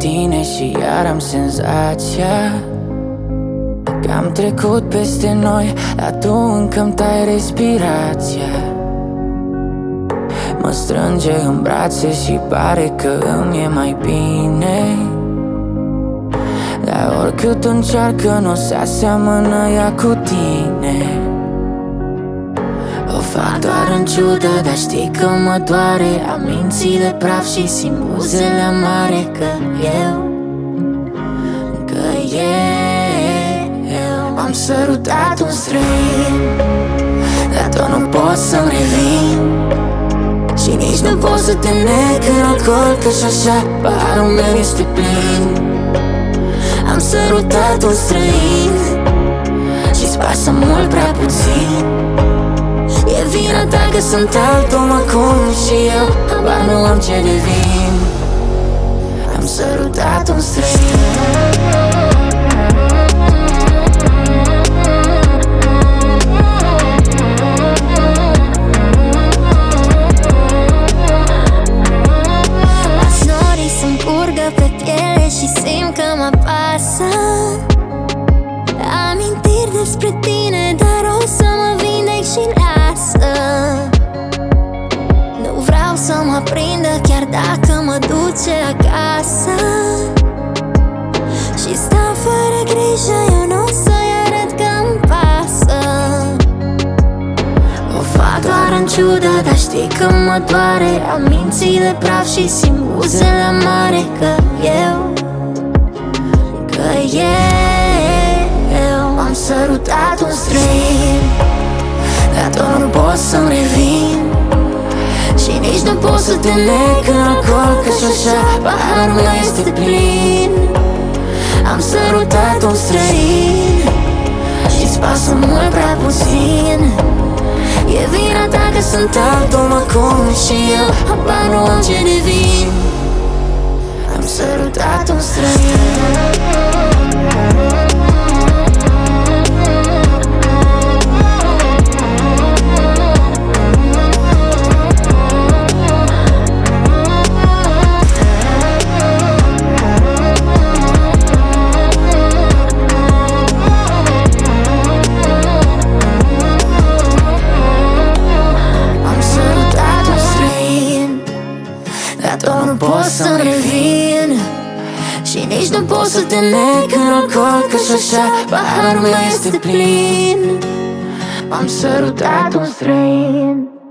tine și iar am senzația că am trecut peste noi, dar tu încă-mi tai respirația. Mă strânge în brațe și pare că îmi e mai bine, dar oricât încearcă nu se aseamănă ea cu tine. O fac doar în ciudă, dar știi că mă doare. Am minții de praf și simt buzele amare. Că eu am sărutat un străin, dar tot nu pot să-mi revin. Și nici nu pot să te neg în alcool, că-și așa paharul meu este plin. Am sărutat un străin și-ți pasă mult prea puțin. E vina ta că sunt alt om acum și eu habar nu am ce devin. Am sărutat un străin. Și simt că mă pasă amintiri despre tine, dar o să mă vindec și lasă. Nu vreau să mă prindă chiar dacă mă duce acasă. Și stau fără grijă, eu n-o să-i arăt că-mi pasă. O fac doar în ciudă, dar știi că mă doare. Am minții de praf și simt buzele amare. Că eu am sărutat un străin, dar tot nu pot să-mi revin. Și nici nu pot să te neg în alcool, că-și așa paharul meu este plin. Am sărutat un străin și-ți pasă mult prea puțin. E vina ta că sunt alt om acum și eu habar nu am ce devin. Am sărutat un străin. Dar nu pot să-mi revin. Și nici nu pot să te neg în alcool, că-și așa paharul meu este plin. Am sărutat un străin.